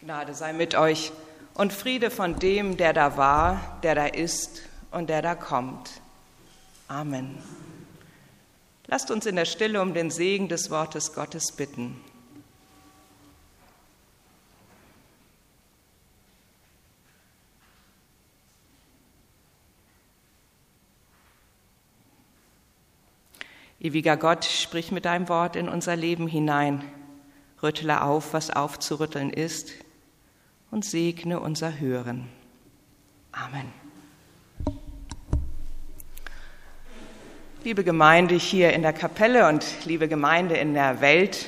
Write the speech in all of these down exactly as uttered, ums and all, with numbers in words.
Gnade sei mit euch und Friede von dem, der da war, der da ist und der da kommt. Amen. Lasst uns in der Stille um den Segen des Wortes Gottes bitten. Ewiger Gott, sprich mit deinem Wort in unser Leben hinein, rüttle auf, was aufzurütteln ist, und segne unser Hören. Amen. Liebe Gemeinde hier in der Kapelle und liebe Gemeinde in der Welt,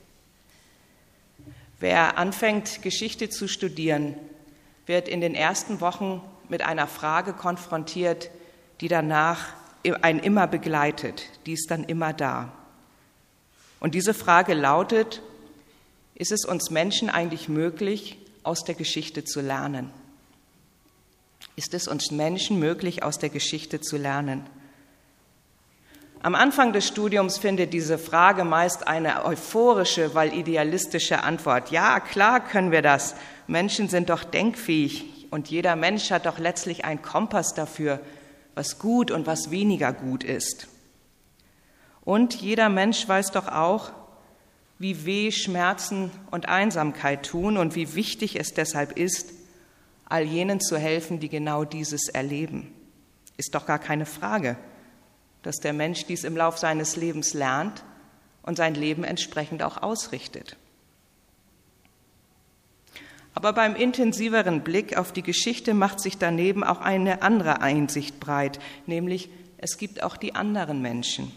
wer anfängt, Geschichte zu studieren, wird in den ersten Wochen mit einer Frage konfrontiert, die danach einen immer begleitet, die ist dann immer da. Und diese Frage lautet: Ist es uns Menschen eigentlich möglich, aus der Geschichte zu lernen? Ist es uns Menschen möglich, aus der Geschichte zu lernen? Am Anfang des Studiums findet diese Frage meist eine euphorische, weil idealistische Antwort. Ja, klar können wir das. Menschen sind doch denkfähig und jeder Mensch hat doch letztlich einen Kompass dafür, was gut und was weniger gut ist. Und jeder Mensch weiß doch auch, wie weh Schmerzen und Einsamkeit tun und wie wichtig es deshalb ist, all jenen zu helfen, die genau dieses erleben. Ist doch gar keine Frage, dass der Mensch dies im Lauf seines Lebens lernt und sein Leben entsprechend auch ausrichtet. Aber beim intensiveren Blick auf die Geschichte macht sich daneben auch eine andere Einsicht breit, nämlich es gibt auch die anderen Menschen.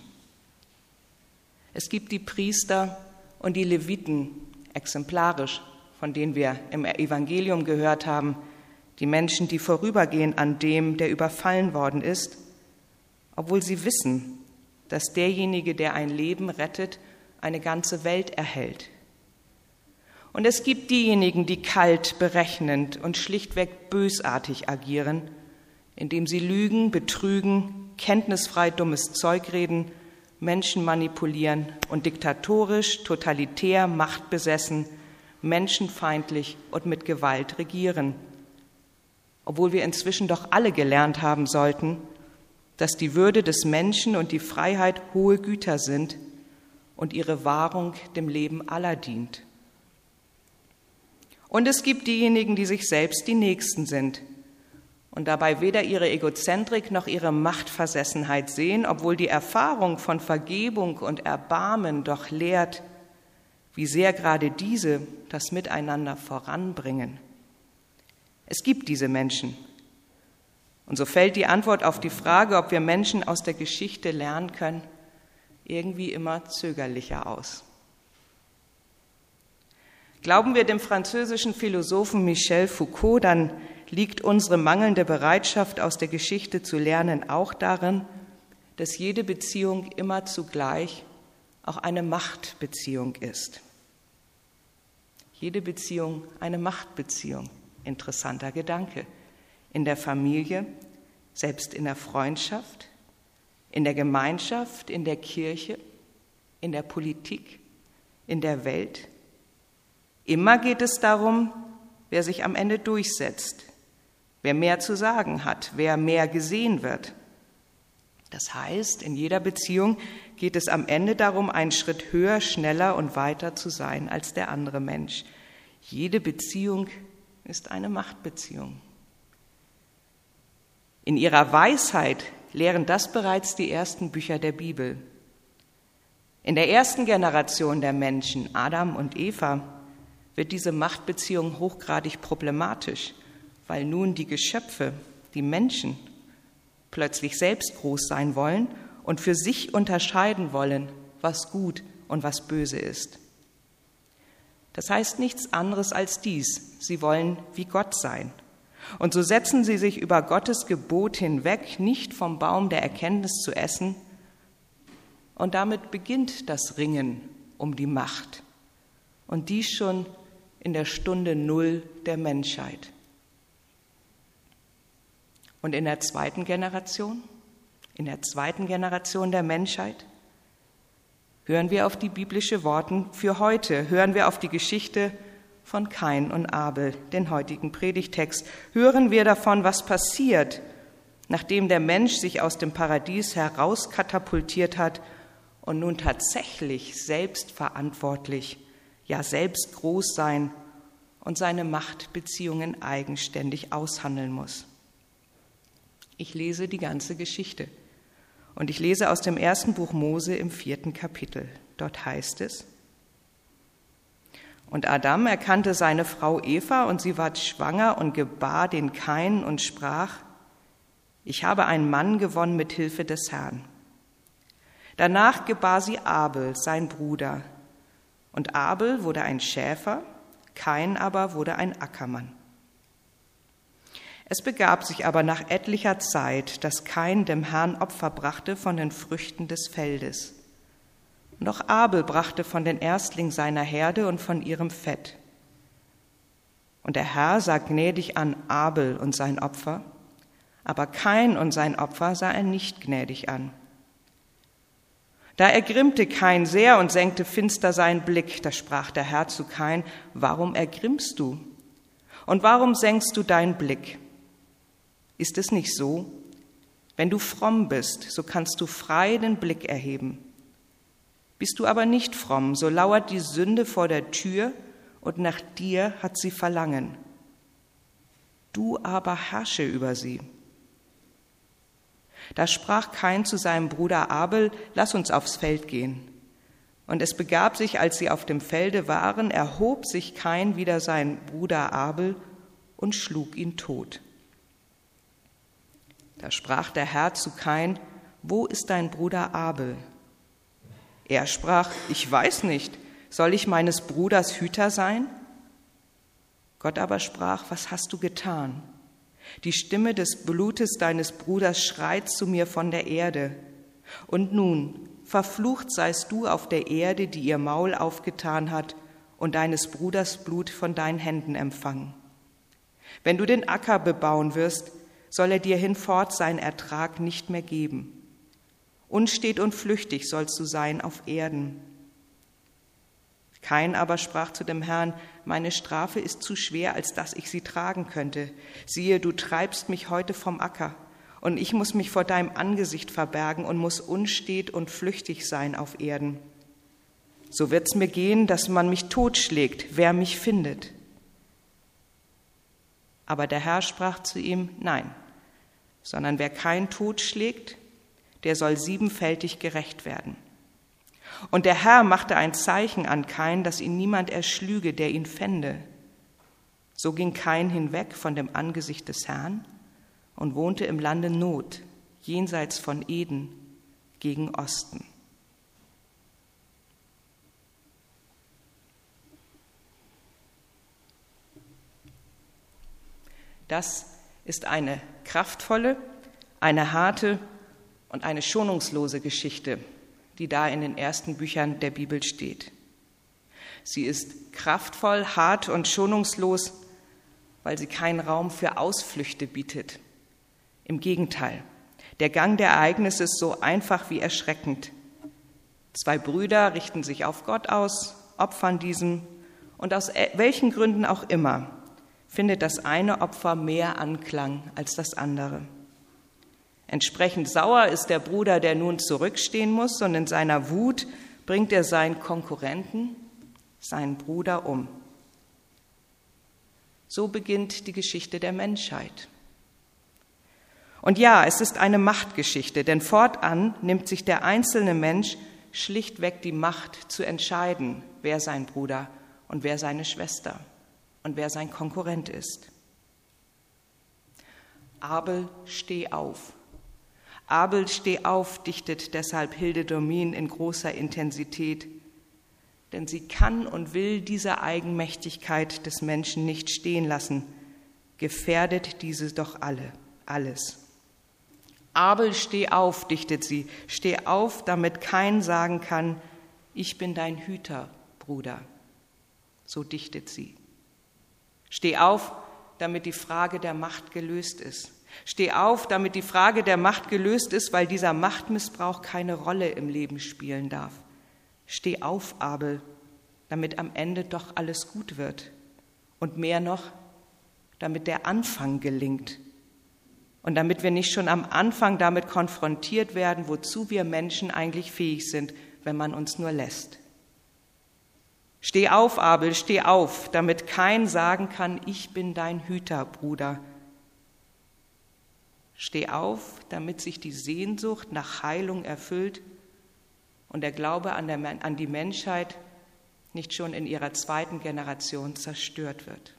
Es gibt die Priester und die Leviten, exemplarisch, von denen wir im Evangelium gehört haben, die Menschen, die vorübergehen an dem, der überfallen worden ist, obwohl sie wissen, dass derjenige, der ein Leben rettet, eine ganze Welt erhält. Und es gibt diejenigen, die kalt, berechnend und schlichtweg bösartig agieren, indem sie lügen, betrügen, kenntnisfrei dummes Zeug reden, Menschen manipulieren und diktatorisch, totalitär, machtbesessen, menschenfeindlich und mit Gewalt regieren. Obwohl wir inzwischen doch alle gelernt haben sollten, dass die Würde des Menschen und die Freiheit hohe Güter sind und ihre Wahrung dem Leben aller dient. Und es gibt diejenigen, die sich selbst die Nächsten sind und dabei weder ihre Egozentrik noch ihre Machtversessenheit sehen, obwohl die Erfahrung von Vergebung und Erbarmen doch lehrt, wie sehr gerade diese das Miteinander voranbringen. Es gibt diese Menschen. Und so fällt die Antwort auf die Frage, ob wir Menschen aus der Geschichte lernen können, irgendwie immer zögerlicher aus. Glauben wir dem französischen Philosophen Michel Foucault, dann liegt unsere mangelnde Bereitschaft, aus der Geschichte zu lernen, auch darin, dass jede Beziehung immer zugleich auch eine Machtbeziehung ist. Jede Beziehung eine Machtbeziehung. Interessanter Gedanke. In der Familie, selbst in der Freundschaft, in der Gemeinschaft, in der Kirche, in der Politik, in der Welt. Immer geht es darum, wer sich am Ende durchsetzt, wer mehr zu sagen hat, wer mehr gesehen wird. Das heißt, in jeder Beziehung geht es am Ende darum, einen Schritt höher, schneller und weiter zu sein als der andere Mensch. Jede Beziehung ist eine Machtbeziehung. In ihrer Weisheit lehren das bereits die ersten Bücher der Bibel. In der ersten Generation der Menschen, Adam und Eva, wird diese Machtbeziehung hochgradig problematisch, weil nun die Geschöpfe, die Menschen, plötzlich selbst groß sein wollen und für sich unterscheiden wollen, was gut und was böse ist. Das heißt nichts anderes als dies: Sie wollen wie Gott sein. Und so setzen sie sich über Gottes Gebot hinweg, nicht vom Baum der Erkenntnis zu essen. Und damit beginnt das Ringen um die Macht. Und dies schon in der Stunde Null der Menschheit. Und in der zweiten Generation, in der zweiten Generation der Menschheit, hören wir auf die biblische Worte für heute, hören wir auf die Geschichte von Kain und Abel, den heutigen Predigtext, hören wir davon, was passiert, nachdem der Mensch sich aus dem Paradies herauskatapultiert hat und nun tatsächlich selbstverantwortlich, ja selbst groß sein und seine Machtbeziehungen eigenständig aushandeln muss. Ich lese die ganze Geschichte und ich lese aus dem ersten Buch Mose im vierten Kapitel. Dort heißt es: Und Adam erkannte seine Frau Eva, und sie ward schwanger und gebar den Kain und sprach: Ich habe einen Mann gewonnen mit Hilfe des Herrn. Danach gebar sie Abel, sein Bruder. Und Abel wurde ein Schäfer, Kain aber wurde ein Ackermann. Es begab sich aber nach etlicher Zeit, dass Kain dem Herrn Opfer brachte von den Früchten des Feldes. Und auch Abel brachte von den Erstlingen seiner Herde und von ihrem Fett. Und der Herr sah gnädig an Abel und sein Opfer, aber Kain und sein Opfer sah er nicht gnädig an. Da ergrimmte Kain sehr und senkte finster seinen Blick. Da sprach der Herr zu Kain: Warum ergrimmst du? Und warum senkst du deinen Blick? Ist es nicht so? Wenn du fromm bist, so kannst du frei den Blick erheben. Bist du aber nicht fromm, so lauert die Sünde vor der Tür, und nach dir hat sie Verlangen. Du aber herrsche über sie. Da sprach Kain zu seinem Bruder Abel: Lass uns aufs Feld gehen. Und es begab sich, als sie auf dem Felde waren, erhob sich Kain wider seinen Bruder Abel und schlug ihn tot. Da sprach der Herr zu Kain: Wo ist dein Bruder Abel? Er sprach: Ich weiß nicht, soll ich meines Bruders Hüter sein? Gott aber sprach: Was hast du getan? Die Stimme des Blutes deines Bruders schreit zu mir von der Erde. Und nun, verflucht seist du auf der Erde, die ihr Maul aufgetan hat und deines Bruders Blut von deinen Händen empfangen. Wenn du den Acker bebauen wirst, soll er dir hinfort seinen Ertrag nicht mehr geben. Unstet und flüchtig sollst du sein auf Erden. Kain aber sprach zu dem Herrn: Meine Strafe ist zu schwer, als dass ich sie tragen könnte. Siehe, du treibst mich heute vom Acker, und ich muss mich vor deinem Angesicht verbergen und muss unstet und flüchtig sein auf Erden. So wird's mir gehen, dass man mich totschlägt, wer mich findet. Aber der Herr sprach zu ihm: Nein, sondern wer Kain totschlägt, der soll siebenfältig gerecht werden. Und der Herr machte ein Zeichen an Kain, dass ihn niemand erschlüge, der ihn fände. So ging Kain hinweg von dem Angesicht des Herrn und wohnte im Lande Not, jenseits von Eden, gegen Osten. Das ist eine kraftvolle, eine harte und eine schonungslose Geschichte, die da in den ersten Büchern der Bibel steht. Sie ist kraftvoll, hart und schonungslos, weil sie keinen Raum für Ausflüchte bietet. Im Gegenteil, der Gang der Ereignisse ist so einfach wie erschreckend. Zwei Brüder richten sich auf Gott aus, opfern diesem, und aus welchen Gründen auch immer findet das eine Opfer mehr Anklang als das andere. Entsprechend sauer ist der Bruder, der nun zurückstehen muss, und in seiner Wut bringt er seinen Konkurrenten, seinen Bruder, um. So beginnt die Geschichte der Menschheit. Und ja, es ist eine Machtgeschichte, denn fortan nimmt sich der einzelne Mensch schlichtweg die Macht zu entscheiden, wer sein Bruder und wer seine Schwester und wer sein Konkurrent ist. Abel, steh auf. Abel, steh auf, dichtet deshalb Hilde Domin in großer Intensität, denn sie kann und will diese Eigenmächtigkeit des Menschen nicht stehen lassen, gefährdet diese doch alle, alles. Abel, steh auf, dichtet sie, steh auf, damit kein sagen kann: Ich bin dein Hüter, Bruder. So dichtet sie. Steh auf, damit die Frage der Macht gelöst ist. Steh auf, damit die Frage der Macht gelöst ist, weil dieser Machtmissbrauch keine Rolle im Leben spielen darf. Steh auf, Abel, damit am Ende doch alles gut wird. Und mehr noch, damit der Anfang gelingt. Und damit wir nicht schon am Anfang damit konfrontiert werden, wozu wir Menschen eigentlich fähig sind, wenn man uns nur lässt. Steh auf, Abel, steh auf, damit kein sagen kann, ich bin dein Hüter, Bruder. Steh auf, damit sich die Sehnsucht nach Heilung erfüllt und der Glaube an, der, an die Menschheit nicht schon in ihrer zweiten Generation zerstört wird.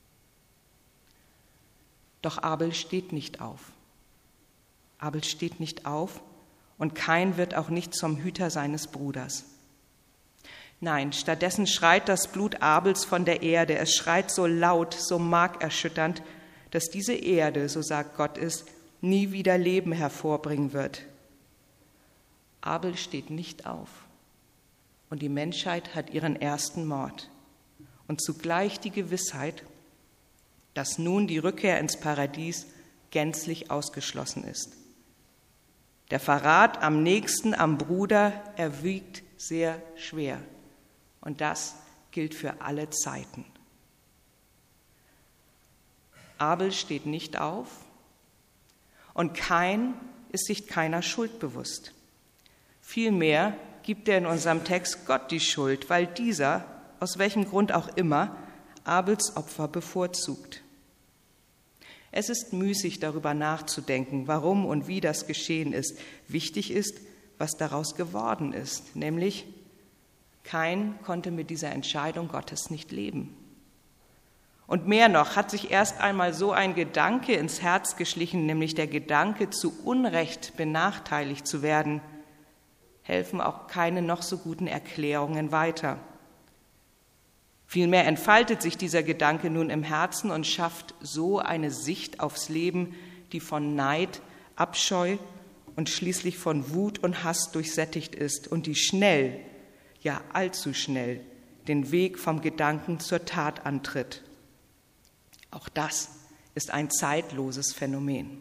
Doch Abel steht nicht auf. Abel steht nicht auf und Kain wird auch nicht zum Hüter seines Bruders. Nein, stattdessen schreit das Blut Abels von der Erde. Es schreit so laut, so markerschütternd, dass diese Erde, so sagt Gott es, nie wieder Leben hervorbringen wird. Abel steht nicht auf und die Menschheit hat ihren ersten Mord und zugleich die Gewissheit, dass nun die Rückkehr ins Paradies gänzlich ausgeschlossen ist. Der Verrat am Nächsten, am Bruder, erwiegt sehr schwer. Und das gilt für alle Zeiten. Abel steht nicht auf und Kain ist sich keiner Schuld bewusst. Vielmehr gibt er in unserem Text Gott die Schuld, weil dieser, aus welchem Grund auch immer, Abels Opfer bevorzugt. Es ist müßig, darüber nachzudenken, warum und wie das geschehen ist. Wichtig ist, was daraus geworden ist, nämlich Kain konnte mit dieser Entscheidung Gottes nicht leben. Und mehr noch, hat sich erst einmal so ein Gedanke ins Herz geschlichen, nämlich der Gedanke, zu Unrecht benachteiligt zu werden, helfen auch keine noch so guten Erklärungen weiter. Vielmehr entfaltet sich dieser Gedanke nun im Herzen und schafft so eine Sicht aufs Leben, die von Neid, Abscheu und schließlich von Wut und Hass durchsättigt ist und die schnell, ja allzu schnell, den Weg vom Gedanken zur Tat antritt. Auch das ist ein zeitloses Phänomen.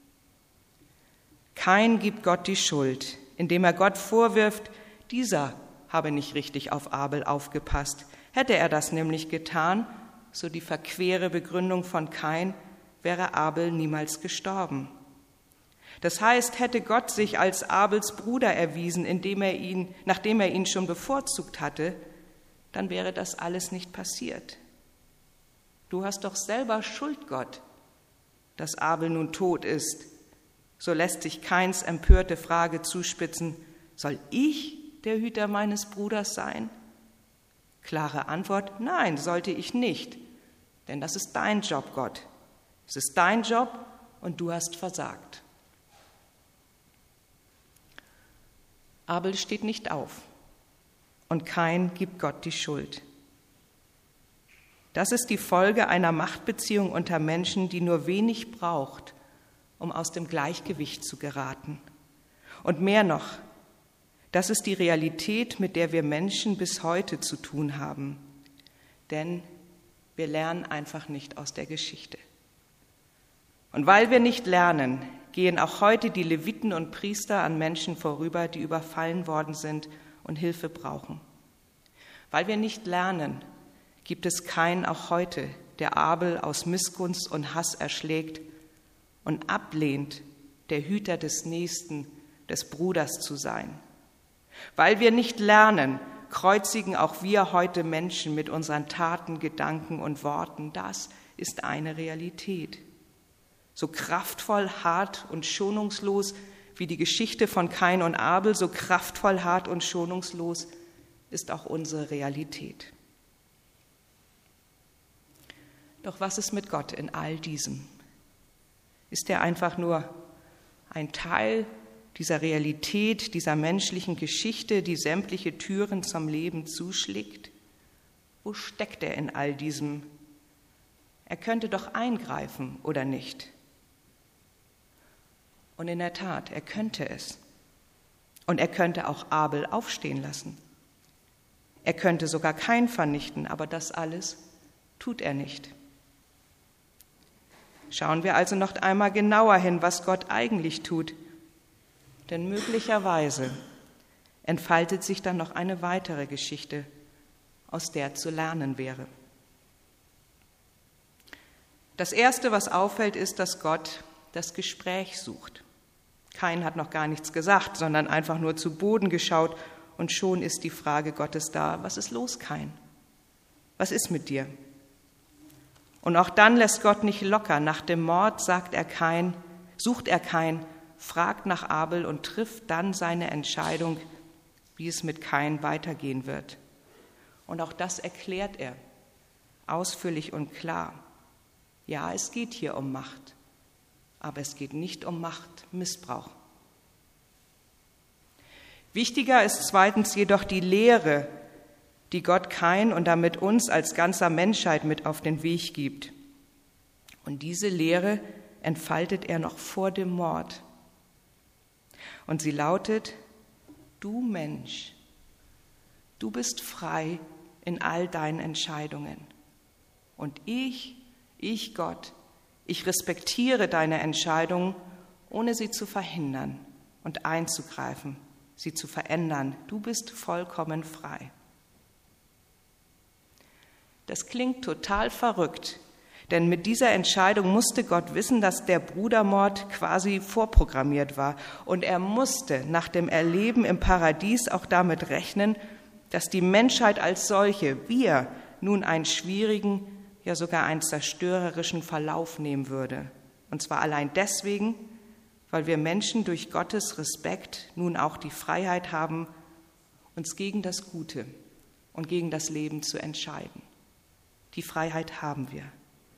Kain gibt Gott die Schuld, indem er Gott vorwirft, dieser habe nicht richtig auf Abel aufgepasst. Hätte er das nämlich getan, so die verquere Begründung von Kain, wäre Abel niemals gestorben. Das heißt, hätte Gott sich als Abels Bruder erwiesen, indem er ihn, nachdem er ihn schon bevorzugt hatte, dann wäre das alles nicht passiert. Du hast doch selber Schuld, Gott, dass Abel nun tot ist. So lässt sich Kains empörte Frage zuspitzen, soll ich der Hüter meines Bruders sein? Klare Antwort, nein, sollte ich nicht, denn das ist dein Job, Gott. Es ist dein Job und du hast versagt. Abel steht nicht auf und Kain gibt Gott die Schuld. Das ist die Folge einer Machtbeziehung unter Menschen, die nur wenig braucht, um aus dem Gleichgewicht zu geraten. Und mehr noch, das ist die Realität, mit der wir Menschen bis heute zu tun haben. Denn wir lernen einfach nicht aus der Geschichte. Und weil wir nicht lernen, gehen auch heute die Leviten und Priester an Menschen vorüber, die überfallen worden sind und Hilfe brauchen. Weil wir nicht lernen, gibt es keinen auch heute, der Abel aus Missgunst und Hass erschlägt und ablehnt, der Hüter des Nächsten, des Bruders zu sein. Weil wir nicht lernen, kreuzigen auch wir heute Menschen mit unseren Taten, Gedanken und Worten. Das ist eine Realität. So kraftvoll, hart und schonungslos wie die Geschichte von Kain und Abel, so kraftvoll, hart und schonungslos ist auch unsere Realität. Doch was ist mit Gott in all diesem? Ist er einfach nur ein Teil dieser Realität, dieser menschlichen Geschichte, die sämtliche Türen zum Leben zuschlägt? Wo steckt er in all diesem? Er könnte doch eingreifen, oder nicht? Und in der Tat, er könnte es. Und er könnte auch Abel aufstehen lassen. Er könnte sogar Kain vernichten, aber das alles tut er nicht. Schauen wir also noch einmal genauer hin, was Gott eigentlich tut. Denn möglicherweise entfaltet sich dann noch eine weitere Geschichte, aus der zu lernen wäre. Das Erste, was auffällt, ist, dass Gott das Gespräch sucht. Kain hat noch gar nichts gesagt, sondern einfach nur zu Boden geschaut und schon ist die Frage Gottes da: Was ist los, Kain? Was ist mit dir? Und auch dann lässt Gott nicht locker. Nach dem Mord sagt er Kain, sucht er Kain, fragt nach Abel und trifft dann seine Entscheidung, wie es mit Kain weitergehen wird. Und auch das erklärt er ausführlich und klar. Ja, es geht hier um Macht, aber es geht nicht um Machtmissbrauch. Wichtiger ist zweitens jedoch die Lehre, die Gott Kain und damit uns als ganzer Menschheit mit auf den Weg gibt. Und diese Lehre entfaltet er noch vor dem Mord. Und sie lautet: Du Mensch, du bist frei in all deinen Entscheidungen. Und ich, ich Gott, ich respektiere deine Entscheidungen, ohne sie zu verhindern und einzugreifen, sie zu verändern. Du bist vollkommen frei. Das klingt total verrückt, denn mit dieser Entscheidung musste Gott wissen, dass der Brudermord quasi vorprogrammiert war. Und er musste nach dem Erleben im Paradies auch damit rechnen, dass die Menschheit als solche, wir, nun einen schwierigen, ja sogar einen zerstörerischen Verlauf nehmen würde. Und zwar allein deswegen, weil wir Menschen durch Gottes Respekt nun auch die Freiheit haben, uns gegen das Gute und gegen das Leben zu entscheiden. Die Freiheit haben wir.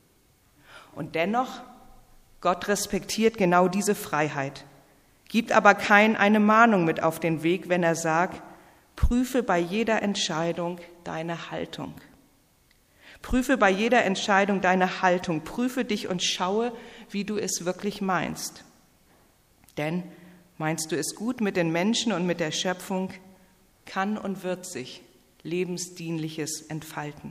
Und dennoch, Gott respektiert genau diese Freiheit, gibt aber Kain eine Mahnung mit auf den Weg, wenn er sagt: Prüfe bei jeder Entscheidung deine Haltung. Prüfe bei jeder Entscheidung deine Haltung. Prüfe dich und schaue, wie du es wirklich meinst. Denn meinst du es gut mit den Menschen und mit der Schöpfung, kann und wird sich Lebensdienliches entfalten.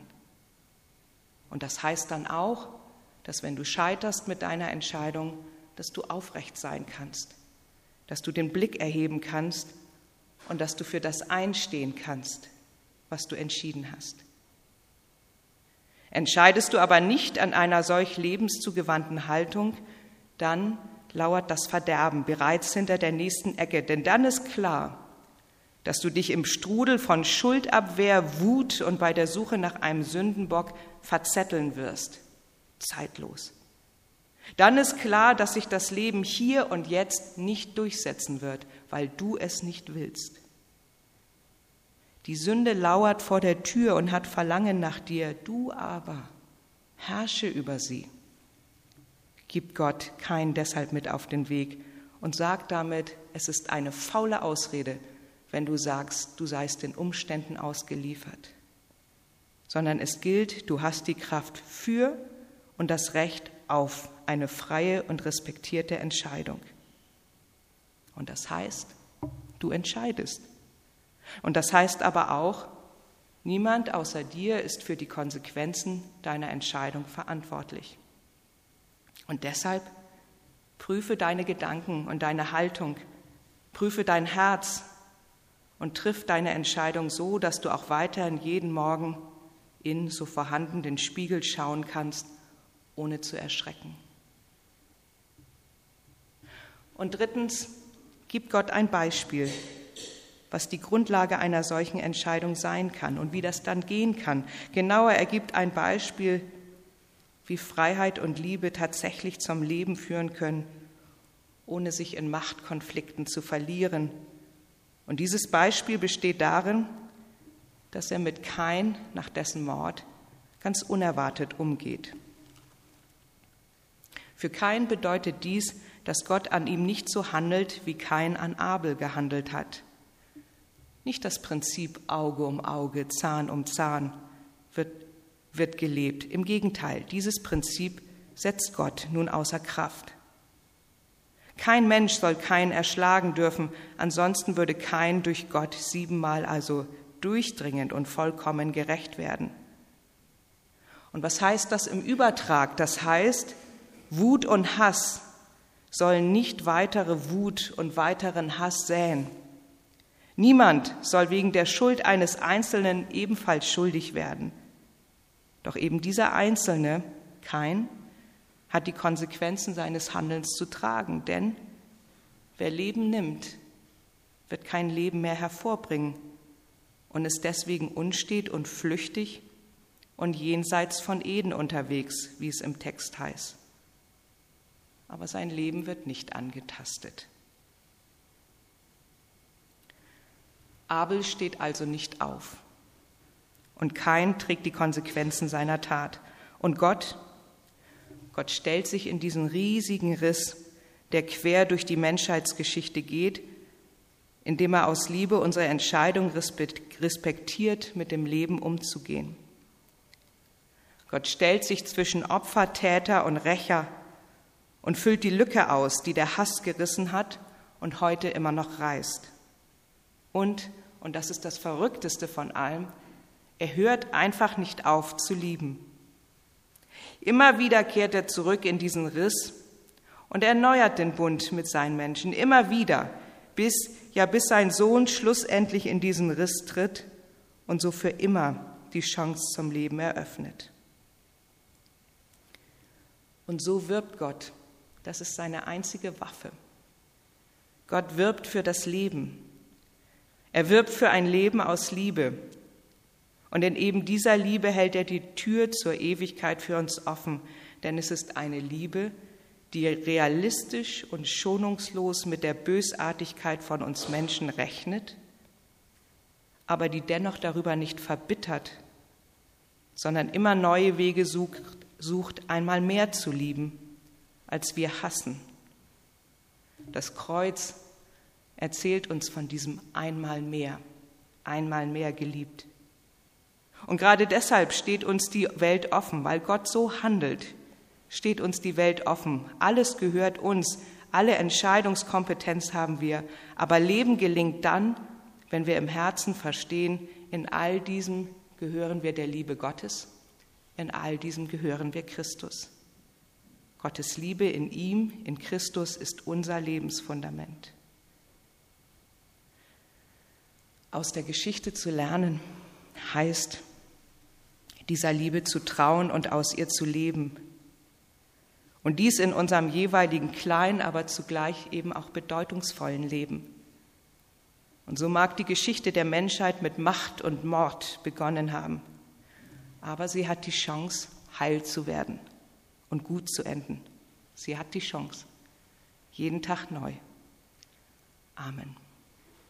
Und das heißt dann auch, dass wenn du scheiterst mit deiner Entscheidung, dass du aufrecht sein kannst, dass du den Blick erheben kannst und dass du für das einstehen kannst, was du entschieden hast. Entscheidest du aber nicht an einer solch lebenszugewandten Haltung, dann lauert das Verderben bereits hinter der nächsten Ecke, denn dann ist klar, dass du dich im Strudel von Schuldabwehr, Wut und bei der Suche nach einem Sündenbock verzetteln wirst, zeitlos. Dann ist klar, dass sich das Leben hier und jetzt nicht durchsetzen wird, weil du es nicht willst. Die Sünde lauert vor der Tür und hat Verlangen nach dir, du aber herrsche über sie. Gib Gott Kain deshalb mit auf den Weg und sag damit, es ist eine faule Ausrede, wenn du sagst, du seist den Umständen ausgeliefert. Sondern es gilt, du hast die Kraft für und das Recht auf eine freie und respektierte Entscheidung. Und das heißt, du entscheidest. Und das heißt aber auch, niemand außer dir ist für die Konsequenzen deiner Entscheidung verantwortlich. Und deshalb prüfe deine Gedanken und deine Haltung, prüfe dein Herz und triff deine Entscheidung so, dass du auch weiterhin jeden Morgen in so vorhanden den Spiegel schauen kannst, ohne zu erschrecken. Und drittens, gib Gott ein Beispiel, was die Grundlage einer solchen Entscheidung sein kann und wie das dann gehen kann. Genauer, er gibt ein Beispiel, wie Freiheit und Liebe tatsächlich zum Leben führen können, ohne sich in Machtkonflikten zu verlieren. Und dieses Beispiel besteht darin, dass er mit Kain nach dessen Mord ganz unerwartet umgeht. Für Kain bedeutet dies, dass Gott an ihm nicht so handelt, wie Kain an Abel gehandelt hat. Nicht das Prinzip Auge um Auge, Zahn um Zahn wird, wird gelebt. Im Gegenteil, dieses Prinzip setzt Gott nun außer Kraft. Kein Mensch soll Kain erschlagen dürfen, ansonsten würde Kain durch Gott siebenmal also durchdringend und vollkommen gerecht werden. Und was heißt das im Übertrag? Das heißt, Wut und Hass sollen nicht weitere Wut und weiteren Hass säen. Niemand soll wegen der Schuld eines Einzelnen ebenfalls schuldig werden. Doch eben dieser Einzelne, Kain, hat die Konsequenzen seines Handelns zu tragen, denn wer Leben nimmt, wird kein Leben mehr hervorbringen und ist deswegen unstet und flüchtig und jenseits von Eden unterwegs, wie es im Text heißt. Aber sein Leben wird nicht angetastet. Abel steht also nicht auf und Kain trägt die Konsequenzen seiner Tat. Und Gott, Gott stellt sich in diesen riesigen Riss, der quer durch die Menschheitsgeschichte geht, indem er aus Liebe unsere Entscheidung respektiert, mit dem Leben umzugehen. Gott stellt sich zwischen Opfer, Täter und Rächer und füllt die Lücke aus, die der Hass gerissen hat und heute immer noch reißt. Und, und das ist das Verrückteste von allem, er hört einfach nicht auf zu lieben. Immer wieder kehrt er zurück in diesen Riss und erneuert den Bund mit seinen Menschen. Immer wieder, bis, ja, bis sein Sohn schlussendlich in diesen Riss tritt und so für immer die Chance zum Leben eröffnet. Und so wirbt Gott. Das ist seine einzige Waffe. Gott wirbt für das Leben. Er wirbt für ein Leben aus Liebe. Und in eben dieser Liebe hält er die Tür zur Ewigkeit für uns offen. Denn es ist eine Liebe, die realistisch und schonungslos mit der Bösartigkeit von uns Menschen rechnet, aber die dennoch darüber nicht verbittert, sondern immer neue Wege sucht, sucht, einmal mehr zu lieben, als wir hassen. Das Kreuz erzählt uns von diesem einmal mehr, einmal mehr geliebt. Und gerade deshalb steht uns die Welt offen, weil Gott so handelt, steht uns die Welt offen. Alles gehört uns, alle Entscheidungskompetenz haben wir, aber Leben gelingt dann, wenn wir im Herzen verstehen, in all diesem gehören wir der Liebe Gottes, in all diesem gehören wir Christus. Gottes Liebe in ihm, in Christus, ist unser Lebensfundament. Aus der Geschichte zu lernen heißt, dieser Liebe zu trauen und aus ihr zu leben. Und dies in unserem jeweiligen kleinen, aber zugleich eben auch bedeutungsvollen Leben. Und so mag die Geschichte der Menschheit mit Macht und Mord begonnen haben, aber sie hat die Chance, heil zu werden und gut zu enden. Sie hat die Chance, jeden Tag neu. Amen.